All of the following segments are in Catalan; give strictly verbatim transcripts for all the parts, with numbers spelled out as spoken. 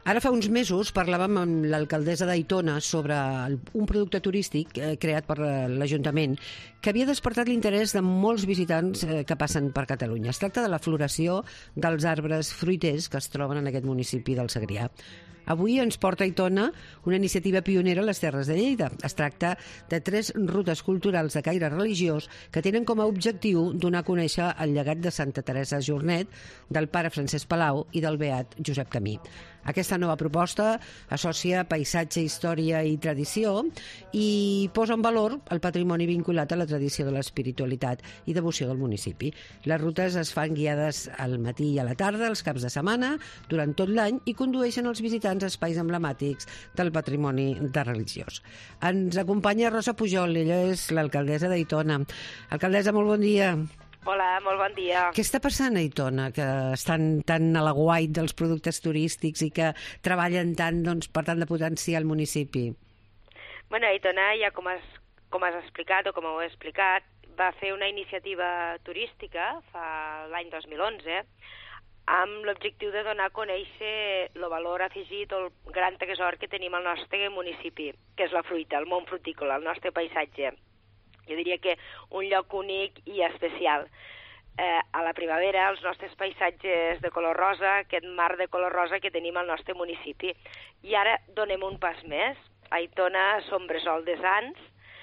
Ara fa uns mesos parlàvem amb l'alcaldessa d'Aitona sobre un producte turístic eh, creat per l'Ajuntament que havia despertat l'interès de molts visitants eh, que passen per Catalunya. Es tracta de la floració dels arbres fruiters que es troben en aquest municipi del Segrià. Avui ens porta a Aitona una iniciativa pionera a les Terres de Lleida. Es tracta de tres rutes culturals de caire religiós que tenen com a objectiu donar a conèixer el llegat de Santa Teresa Jornet, del pare Francesc Palau i del beat Josep Camí. Aquesta nova proposta associa paisatge, història i tradició i posa en valor el patrimoni vinculat a la tradició de l'espiritualitat i devoció del municipi. Les rutes es fan guiades al matí i a la tarda, els caps de setmana, durant tot l'any i condueixen els visitants a espais emblemàtics del patrimoni de religiós. Ens acompanya Rosa Pujol, ella és l'alcaldessa d'Aitona. Alcaldessa, molt bon dia. Hola, molt bon dia. Què està passant a Aitona, que estan tan a l'aguait dels productes turístics i que treballen tant doncs, per tant de potenciar el municipi? Bueno, Aitona, ja com has, com has explicat o com ho he explicat, va fer una iniciativa turística fa l'any dos mil onze amb l'objectiu de donar a conèixer el valor afegit o el gran tresor que tenim al nostre municipi, que és la fruita, el món frutícola, el nostre paisatge. Jo diria que un lloc únic i especial. Eh, a la primavera, els nostres paisatges de color rosa, aquest mar de color rosa que tenim al nostre municipi. I ara donem un pas més. A Aitona som bressol de sants,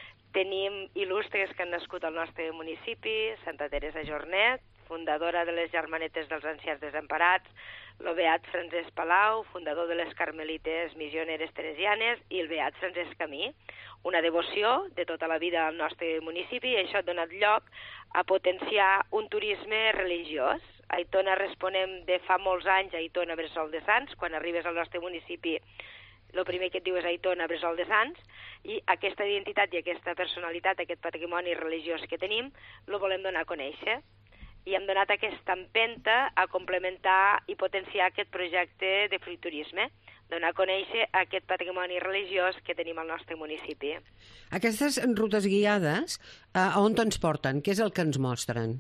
tenim il·lustres que han nascut al nostre municipi, Santa Teresa Jornet, fundadora de les Germanetes dels Ancians Desemparats, el beat Francesc Palau, fundador de les Carmelites Missioneres Teresianes, i el beat Francesc Camí, una devoció de tota la vida al nostre municipi, i això ha donat lloc a potenciar un turisme religiós. A Aitona responem de fa molts anys a Aitona Bressol de Sants. Quan arribes al nostre municipi, el primer que et diu és Aitona Bressol de Sants, i aquesta identitat i aquesta personalitat, aquest patrimoni religiós que tenim, el volem donar a conèixer. I hem donat aquesta empenta a complementar i potenciar aquest projecte de fruiturisme, donar a conèixer aquest patrimoni religiós que tenim al nostre municipi. Aquestes rutes guiades, a on ens porten? Què és el que ens mostren?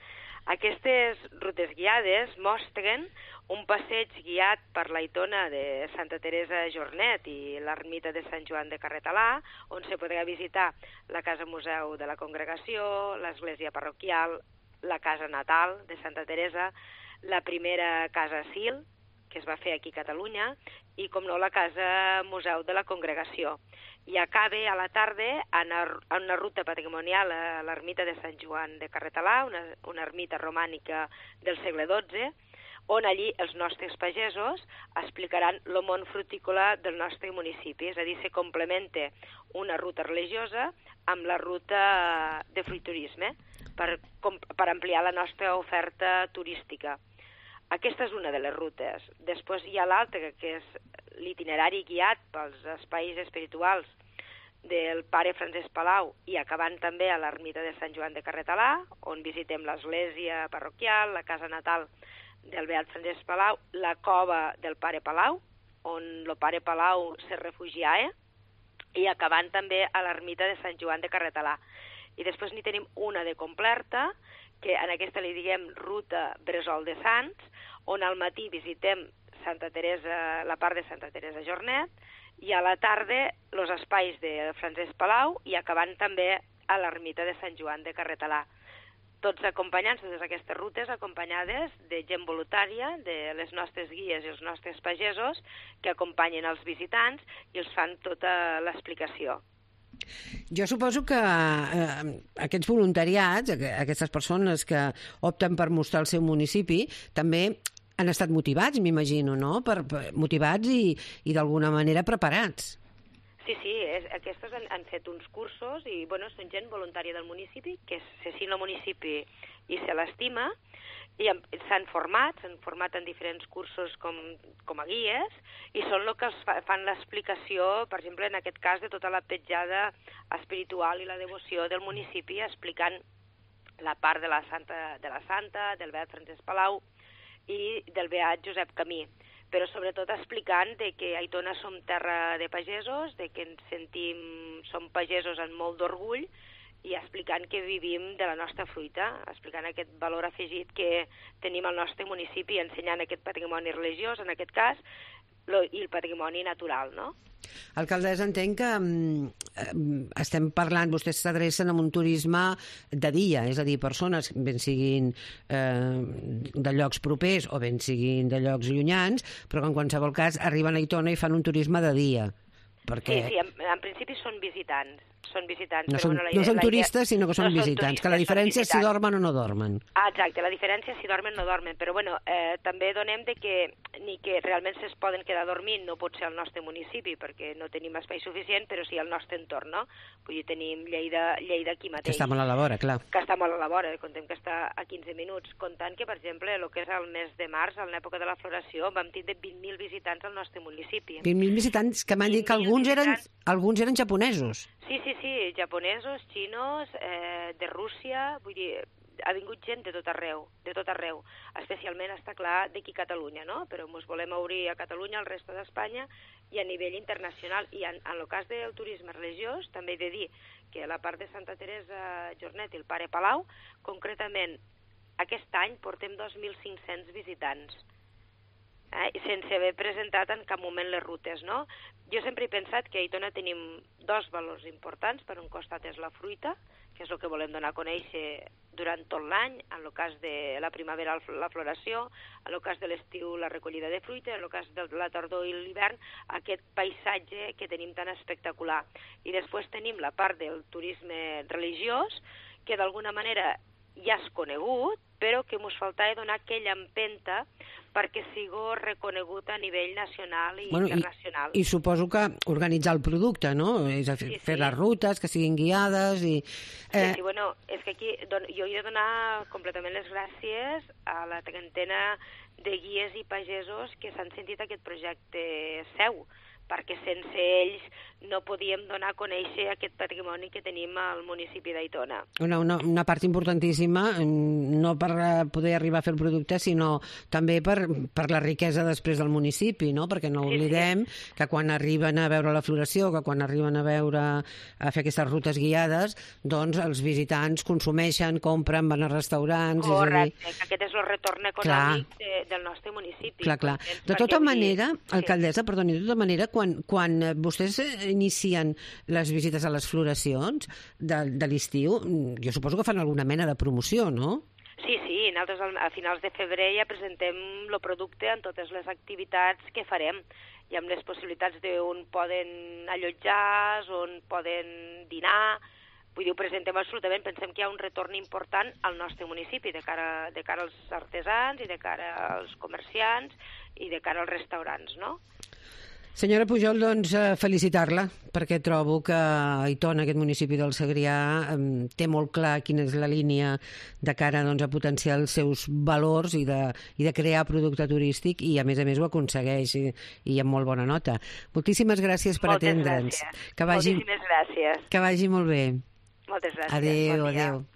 Aquestes rutes guiades mostren un passeig guiat per l'Aitona de Santa Teresa Jornet i l'ermita de Sant Joan de Carretalà, on se podrà visitar la casa museu de la congregació, l'església parroquial, la casa natal de Santa Teresa, la primera casa asil, que es va fer aquí a Catalunya, i, com no, la casa museu de la congregació. I acaba a la tarda en una ruta patrimonial a l'ermita de Sant Joan de Carretalà, una, una ermita romànica del segle dotze, on allí els nostres pagesos explicaran el món frutícola del nostre municipi, és a dir, se complementa una ruta religiosa amb la ruta de fruiturisme per, per ampliar la nostra oferta turística. Aquesta és una de les rutes. Després hi ha l'altra, que és l'itinerari guiat pels espais espirituals del pare Francesc Palau i acabant també a l'ermita de Sant Joan de Carretalà, on visitem l'església parroquial, la casa natal del beat Francesc Palau, la cova del pare Palau, on el pare Palau se refugiava, i acabant també a l'ermita de Sant Joan de Carretalà. I després n'hi tenim una de completa, que en aquesta li diguem ruta Bressol de Sants, on al matí visitem Santa Teresa, la part de Santa Teresa Jornet, i a la tarda els espais de Francesc Palau i acabant també a l'ermita de Sant Joan de Carretalà. Tots acompanyats, totes aquestes rutes acompanyades de gent voluntària, de les nostres guies i els nostres pagesos que acompanyen els visitants i els fan tota l'explicació. Jo suposo que eh, aquests voluntariats, aquestes persones que opten per mostrar el seu municipi, també han estat motivats, m'imagino, no? Per, per, motivats i, i d'alguna manera preparats. Sí, sí, és, aquests han, han fet uns cursos i bueno, són gent voluntària del municipi que se sent el municipi i se l'estima, i s'han format, s'han format en diferents cursos com, com a guies, i són el que els fa, fan l'explicació, per exemple, en aquest cas, de tota la petjada espiritual i la devoció del municipi, explicant la part de la Santa, de la Santa, del beat Francesc Palau i del beat Josep Camí, però sobretot explicant de que a Aitona som terra de pagesos, de que ens sentim, som pagesos amb molt d'orgull, i explicant que vivim de la nostra fruita, explicant aquest valor afegit que tenim al nostre municipi, ensenyant aquest patrimoni religiós, en aquest cas, lo, i el patrimoni natural, no? Alcaldessa, entenc que um, estem parlant, vostès s'adrecen a un turisme de dia, és a dir, persones, ben siguin eh, de llocs propers o ben siguin de llocs llunyans, però que en qualsevol cas arriben a Aitona i fan un turisme de dia. Perquè... Sí, sí, en, en principi són visitants. Són visitants. No però, són, bueno, la no idea, són la turistes, idea... sinó que són no visitants. Són turistes, que la diferència és si dormen o no dormen. Ah, exacte, la diferència és si dormen o no dormen. Però bueno, eh, també donem de que ni que realment es poden quedar dormint, no pot ser al nostre municipi, perquè no tenim espai suficient, però sí al nostre entorn, no? Vull dir, tenim Lleida, Lleida aquí mateix. Que està molt a la vora, clar. Que està molt a la vora, contem que està a quinze minuts. Comptant que, per exemple, el que és el mes de març, a l'època de la floració, vam tindre vint mil visitants al nostre municipi. vint mil visitants, que m'han dit que alguns eren, alguns eren japonesos. Sí, sí, sí, japonesos, xinos, eh, de Rússia, vull dir, ha vingut gent de tot arreu, de tot arreu, especialment està clar d'aquí a Catalunya, no? Però ens volem obrir a Catalunya, al resta d'Espanya i a nivell internacional. I en, en el cas del turisme religiós, també he de dir que a la part de Santa Teresa Jornet i el Pare Palau, concretament aquest any portem dos mil cinc-cents visitants. Eh, sense haver presentat en cap moment les rutes, no? Jo sempre he pensat que a Aitona tenim dos valors importants. Per un costat és la fruita, que és el que volem donar a conèixer durant tot l'any, en el cas de la primavera la floració, en el cas de l'estiu la recollida de fruita, en el cas de la tardor i l'hivern aquest paisatge que tenim tan espectacular. I després tenim la part del turisme religiós, que d'alguna manera ja és conegut, però que ens faltava donar aquella empenta perquè sigui reconegut a nivell nacional i bueno, internacional. I, I suposo que organitzar el producte, no? És a fer, sí, sí. fer les rutes, que siguin guiades i... Eh... Sí, sí, bueno, és que aquí don, jo he de donar completament les gràcies a la trentena de guies i pagesos que s'han sentit aquest projecte seu, perquè sense ells no podíem donar a conèixer aquest patrimoni que tenim al municipi d'Aitona. Una, una, una part importantíssima, no per poder arribar a fer el producte, sinó també per, per la riquesa després del municipi, no? Perquè no oblidem sí, sí. que quan arriben a veure la floració, que quan arriben a veure a fer aquestes rutes guiades, doncs els visitants consumeixen, compren, van a restaurants... Correcte, és a dir... que aquest és el retorn econòmic de, del nostre municipi. Clar, clar. De tota manera, alcaldessa, sí. perdoni, de tota manera, quan, quan vostès inicien les visites a les floracions de, de l'estiu, jo suposo que fan alguna mena de promoció, no? Sí, sí, nosaltres a finals de febrer ja presentem el producte en totes les activitats que farem i amb les possibilitats d'on poden allotjar, on poden dinar. Vull dir, ho presentem absolutament, pensem que hi ha un retorn important al nostre municipi de cara, de cara als artesans i de cara als comerciants i de cara als restaurants, no? Senyora Pujol, doncs felicitar-la, perquè trobo que Aitona, aquest municipi del Segrià, té molt clar quina és la línia de cara doncs, a potenciar els seus valors i de, i de crear producte turístic i, a més a més, ho aconsegueix i, i amb molt bona nota. Moltíssimes gràcies per Moltes atendre'ns. Gràcies. Que vagi, Moltíssimes gràcies. Que vagi molt bé. Moltes gràcies. Adéu, bon adéu.